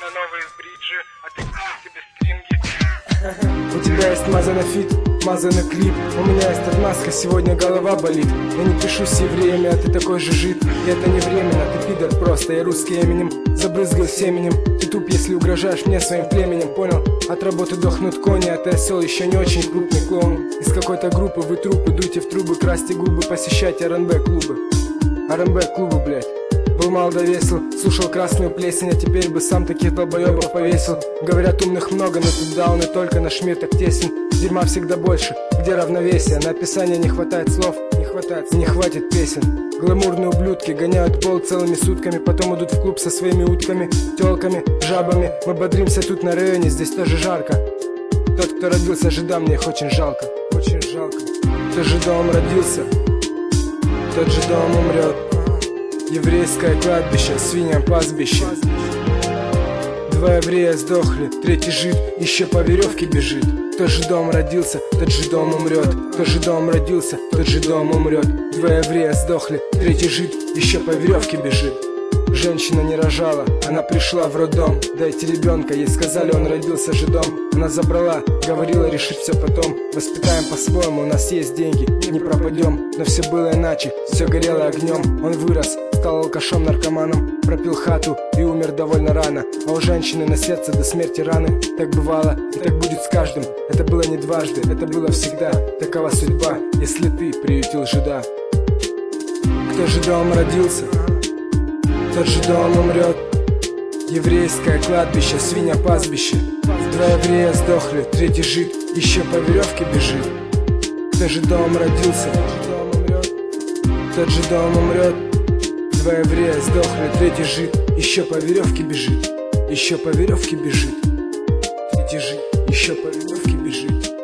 на новые бриджи, а ты купил себе стринги. У тебя есть мазаный фит, мазаный клип. У меня есть отмазка, сегодня голова болит. Я не пишу с евреями, а ты такой же жид. И это не временно, ты пидор просто. Я русский Эминем, забрызгал семенем. Ты туп, если угрожаешь мне своим племенем, понял? От работы дохнут кони, а ты осел еще не очень крупный клоун. Из какой-то группы вы трупы, дуйте в трубы, красьте губы, посещайте РНБ клубы. РНБ клубы, блять. Был мал да весел, слушал красную плесень, а теперь бы сам таких долбоебов повесил. Говорят, умных много, но тут дауны только наш мир так тесен. Дерьма всегда больше, где равновесие? На описание не хватает слов, не хватит песен. Гламурные ублюдки гоняют пол целыми сутками, потом идут в клуб со своими утками, телками, жабами. Мы бодримся тут на районе, здесь тоже жарко. Тот, кто родился жидом, мне их очень жалко, очень жалко. Кто жидом родился, тот жидом умрет. Еврейское кладбище, свиньям пастбище. Два еврея сдохли, третий жид еще по веревке бежит. Кто жидом родился, тот жидом умрет. Кто жидом родился, тот жидом умрет. Два еврея сдохли, третий жид еще по веревке бежит. Женщина не рожала, она пришла в роддом. Дайте ребенка, ей сказали, он родился жидом. Она забрала, говорила, решить все потом. Воспитаем по-своему, у нас есть деньги, не пропадем. Но все было иначе, все горело огнем. Он вырос, стал алкашом, наркоманом, пропил хату и умер довольно рано. А у женщины на сердце до смерти раны. Так бывало, и так будет с каждым. Это было не дважды, это было всегда. Такова судьба, если ты приютил жида. Кто жидом родился, тот жидом умрет. Еврейское кладбище, свинья пастбище. Два еврея сдохли, третий жид еще по веревке бежит. Кто жидом родился, тот жидом умрет. Два еврея сдохли, третий жид еще по веревке бежит. Еще по веревке бежит. Третий жид еще по веревке бежит.